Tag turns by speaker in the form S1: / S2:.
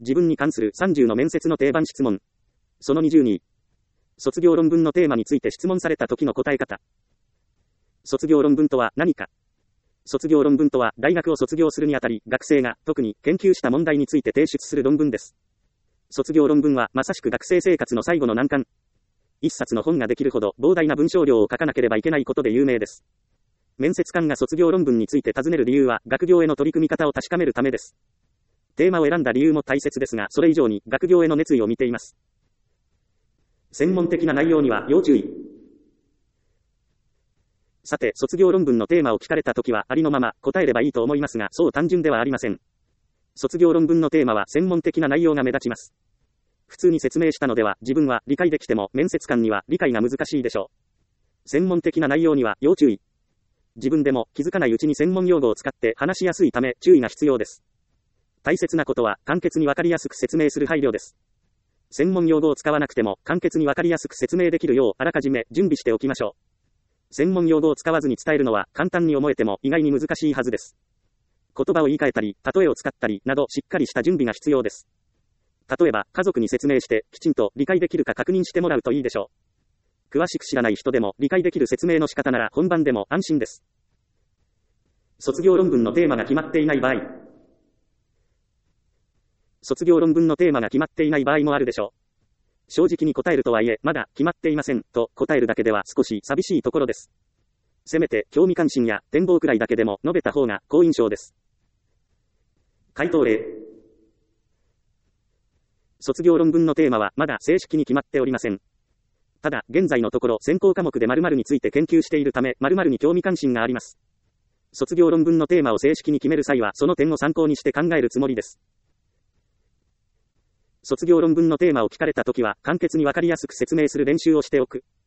S1: 自分に関する30の面接の定番質問。その20に、卒業論文のテーマについて質問された時の答え方。卒業論文とは何か。卒業論文とは、大学を卒業するにあたり、学生が特に研究した問題について提出する論文です。卒業論文はまさしく学生生活の最後の難関。一冊の本ができるほど膨大な文章量を書かなければいけないことで有名です。面接官が卒業論文について尋ねる理由は、学業への取り組み方を確かめるためです。テーマを選んだ理由も大切ですが、それ以上に学業への熱意を見ています。専門的な内容には要注意。さて、卒業論文のテーマを聞かれたときはありのまま答えればいいと思いますが、そう単純ではありません。卒業論文のテーマは専門的な内容が目立ちます。普通に説明したのでは自分は理解できても面接官には理解が難しいでしょう。専門的な内容には要注意。自分でも気づかないうちに専門用語を使って話しやすいため注意が必要です。大切なことは簡潔にわかりやすく説明する配慮です。専門用語を使わなくても簡潔にわかりやすく説明できるようあらかじめ準備しておきましょう。専門用語を使わずに伝えるのは簡単に思えても意外に難しいはずです。言葉を言い換えたり、例えを使ったりなどしっかりした準備が必要です。例えば家族に説明してきちんと理解できるか確認してもらうといいでしょう。詳しく知らない人でも理解できる説明の仕方なら本番でも安心です。卒業論文のテーマが決まっていない場合。卒業論文のテーマが決まっていない場合もあるでしょう。正直に答えるとはいえ、まだ決まっていませんと答えるだけでは少し寂しいところです。せめて興味関心や展望くらいだけでも述べた方が好印象です。回答例。卒業論文のテーマはまだ正式に決まっておりません。ただ、現在のところ専攻科目で〇〇について研究しているため、〇〇に興味関心があります。卒業論文のテーマを正式に決める際は、その点を参考にして考えるつもりです。卒業論文のテーマを聞かれたときは、簡潔にわかりやすく説明する練習をしておく。